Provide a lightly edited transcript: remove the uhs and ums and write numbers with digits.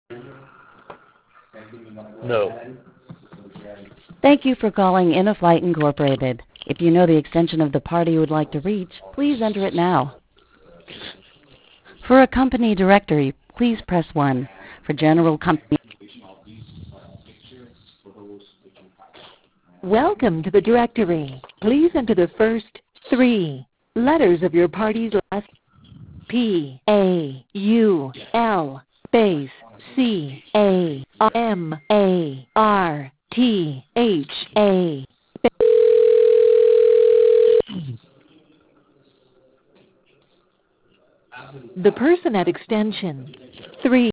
No. Thank you for calling InnoFlight Incorporated. If you know the extension of the party you would like to reach, please enter it now. For a company directory, please press 1. For general company. Welcome to the directory. Please enter the first 3 letters of your party's last PAUL space CAMARTHA. The person at extension 3